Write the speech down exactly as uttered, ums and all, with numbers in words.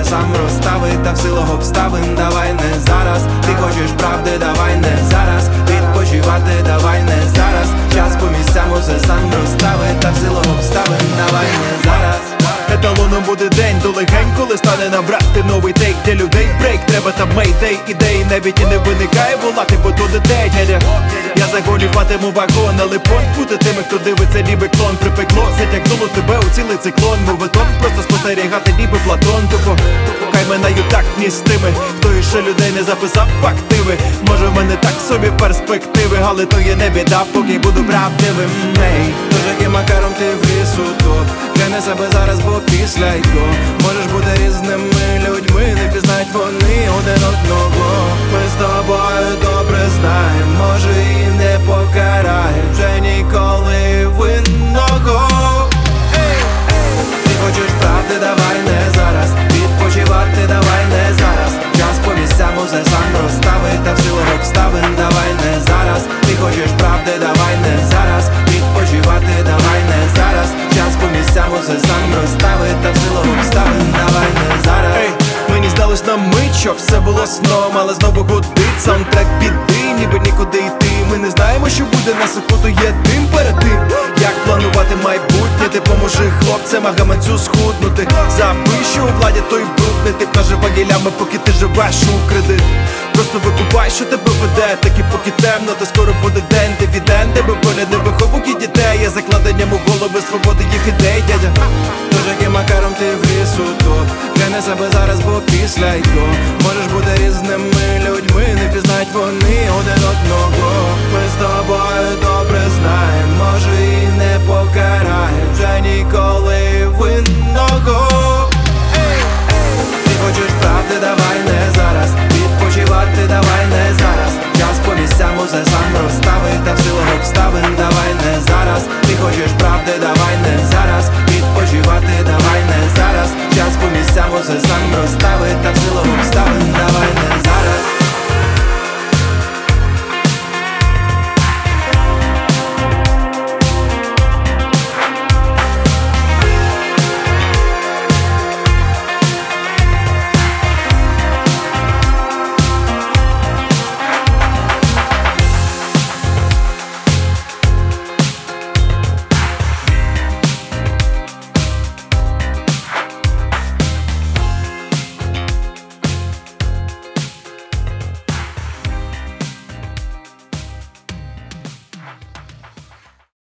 сам розставить, та в силах обставин давай не зараз. Ти хочеш правди, давай не зараз. Відпочивати, давай не зараз. Час по місцям усе сам розставить, та в силах обставин давай не зараз. Еталоном буде день до легень, коли стане набрати новий тейк. Для людей брейк, треба там мейдей. Ідеї навіть і не виникає волати, бо то дітей, дядя. Я заголюватиму вагон, але понт буде тими, хто дивиться, ніби клон. Припекло, затягнуло тебе у цілий циклон. Моветон, просто спостерігати, ніби Платон. Тупо, хай минаю тактні з тими, хто іще людей не записав в активи. Може в мене так собі перспективи, але то є не біда, поки буду правдивим. Ей, тож яким макаром ти в лісу топ, гляни себе зараз, бо після його можеш бути різними людьми, не пізнають вони один одного. Ми з тобою добре знаємо, може і не покарає вже ніколи винного. Ти хочеш правди, давай не зараз. Відпочивати, давай не зараз. Час по місцям усе сам розставить, та в силах обставин давай не зараз. Ти хочеш правди, давай не зараз. Відпочивати, давай не зараз. Час по місцям усе сам розставить, та в силах обставин давай не зараз. Ей, мені здалось на мить, що все було сном, але знову гудить саундтрек біди, ніби нікуди йти. Ми не знаємо, що буде на секунду, є тим перед тим, як планувати майбутнє. Ти поможи хлопцям, а гаманцю схуднути. Забий, що у владі той брудний. Ти нажива гілями, поки ти живеш у кредит. Просто викупай, що тебе веде, таки поки темно, то скоро буде день дивіденди. Бо погляд не виховуки дітей, є закладенням у голови свободи їх ідей, дядя. Тож яким макаром ти в лісу топ, гляни себе зараз, бо після його можеш бути різними людьми, не пізнають вони один одного.